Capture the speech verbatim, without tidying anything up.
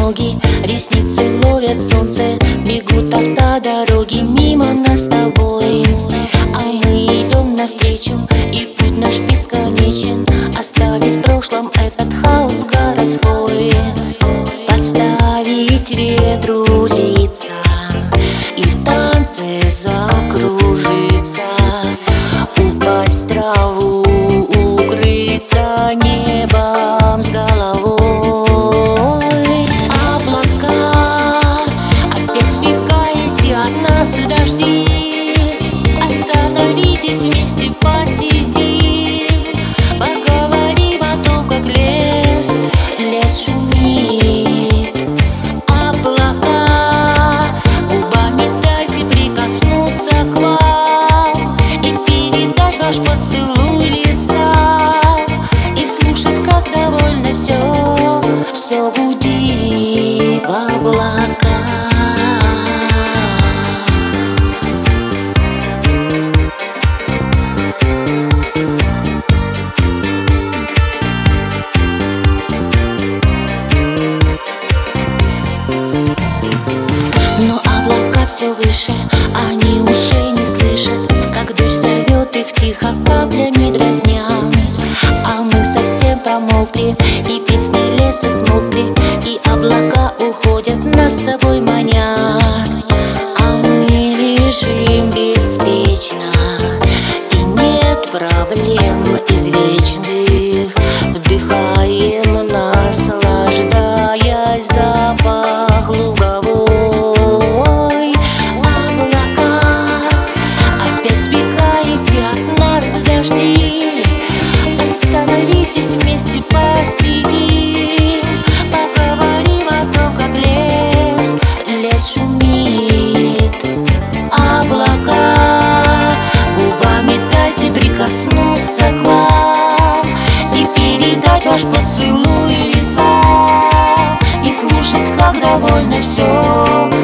ноги, ресницы ловят солнце, бегут автодороги мимо нас с тобой. А мы идем навстречу, и путь наш бесконечен, оставить в прошлом этот хаос городской. Подставить ветру лица и в танце закружиться, упасть в траву, укрыться небом с головой. Облака, опять свекаете от нас в дожди, остановитесь вместе, посидим, поговорим о том, как лес, лес шумит. Облака, губами дайте прикоснуться к вам и передать ваш поцелуй лесам, и слушать, как довольно все, все гудит в облаках. Но облака все выше, они уже не слышат, как дождь зовет их тихо, каплями дразня. А мы совсем промокли, и песни леса смолкли, и облака уходят, нас с собой маня. А мы лежим беспечно, и нет проблем извечных, вдыхаем, наслаждаясь запах луговой. Облака, опять сбегаете от нас в дожди, остановитесь вместе, посидим, поговорим о том, как лес, лес шумит. Облака, губами дайте прикоснуться к вам и передать ваш поцелуй лесам, и слушать, как довольно все